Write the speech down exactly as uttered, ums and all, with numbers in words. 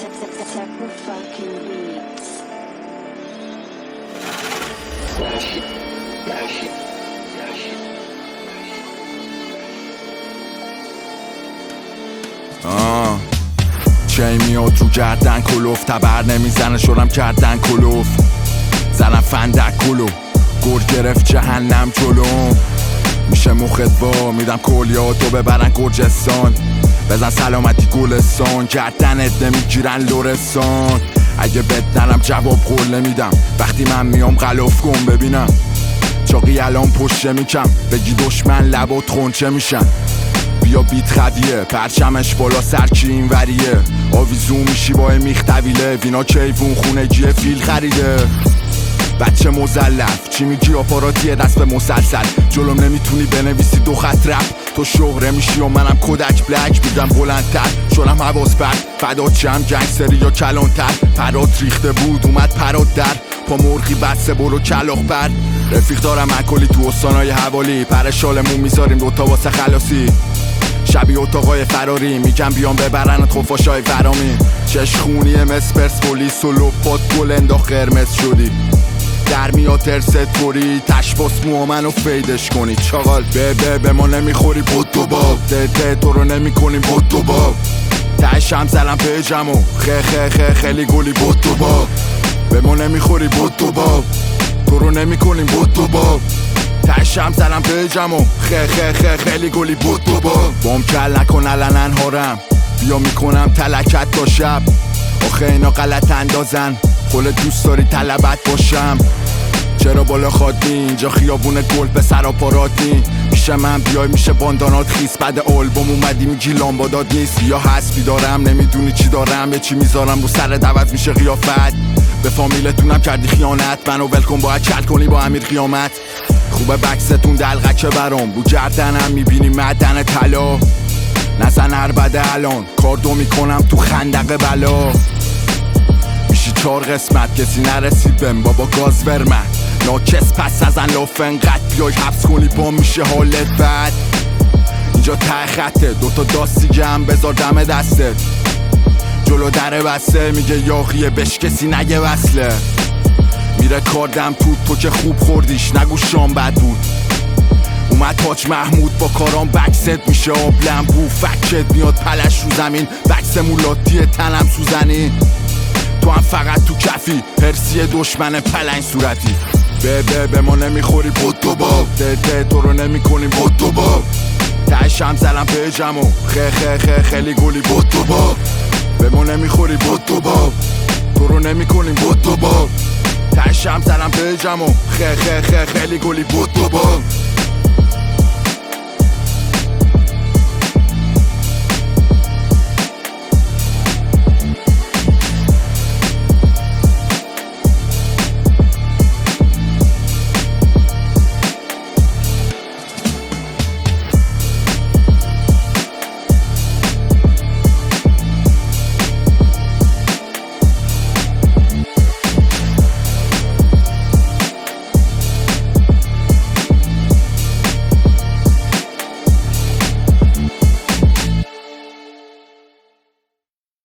Techno fucking beats. آه چه میاد رو گردن کلوف تبر نمیزنه شدم کردن کلوف زنم فندک کلو گر گرفت جهنم جلوم میشه مخت وا میدم کلیاتو ببرن گرجستان بزن سلامتی گلستان گردنت نمیگیرن لرستان اگه بد نرم جواب قول نمیدم وقتی من میام غلاف کن ببینم چاقی الان پشته میکم بگی دشمن لبات خونچه میشن بیا بیت خدیه پرچمش بالا سرکی این وریه آویزون میشی با میخ طویله وینا کیوون خونگی فیل خریده بچه مزلف چی میگی آپاراتیه دست به مسلسل جلوم نمیتونی بنویسی دو خط رپ تو شهره میشی و منم کودک بلک بودم بلندتر شدم حواس برد فدات چم گنگستری یا کلانتر پرات ریخته بود اومد پرات در پا مرغی بسته برو کلاخ بر رفیق دارم اکلی تو استانای حوالی پر شالمون میذاریم دوتا واسه خلاصی شبیه اتاقای فراری میگم بیان ببرنت خفاشای فرامی چشخونی مس پرسپولیس و لپات گل انداخت قرمز شدی در میاد ترست توری تشباس مو منو فیدش کنی چاقال به به به ما نمیخوری بود دو باب ده ده تو رو نمی کنیم بود دو باب تشم زلم پیجمو خه خه خه خیلی گلی بود دو باب به ما نمیخوری بود دو باب تو رو نمی کنیم بود دو باب تشم زلم پیجمو خه خه خه خیلی گلی بود دو باب بام کل نکن الان انهارم بیا میکنم تلکت تا شب آخه اینا غلط اندازن خل دوست داری طلبت باشم چرا بالا خادی اینجا خیابون گل به سراپارات نی میشه من بیای میشه باندانات خیس بعد آلبوم اومدی میگی لامبادات نیست یا حسبی دارم نمیدونی چی دارم به چی میذارم رو سر دوت میشه قیافت به فامیلتونم کردی خیانت منو ولکن باید کل کنی با امیر قیامت خوبه بکستون دلغکه برام بو گردنم میبینی معدن طلا نزن عربده الان کاردو میکنم تو خندق بلا میشی چار قسمت کسی نرسید بهم بابا گاز ورمت ناکس پس ازن لاف انقدر بیای حبس کنی با میشه حالت بد اینجا ته خطه دوتا داستی هم بذار دم دسته جلو در بسته میگه یاقیه بش کسی نگه وصله میره کاردم تو تو که خوب خوردیش نگو شام بد بود اومد حاج محمود با کارام بکست میشه آب لمبو فکت میاد پلش رو زمین بکس مولاتی تنم سوزنی تو هم فقط تو کفی پرسی دشمن پلنگ صورتی به به به ما نمیخوری بود دو باب ده ده تو رو نمی کنیم بود دو باب تشم زلم پیجمو خه خه خه خیلی گلی بود دو باب به ما نمیخوری بود دو باب تو رو نمی کنیم بود دو باب تشم زلم پیجمو خه خه خه خیلی گلی بود دو باب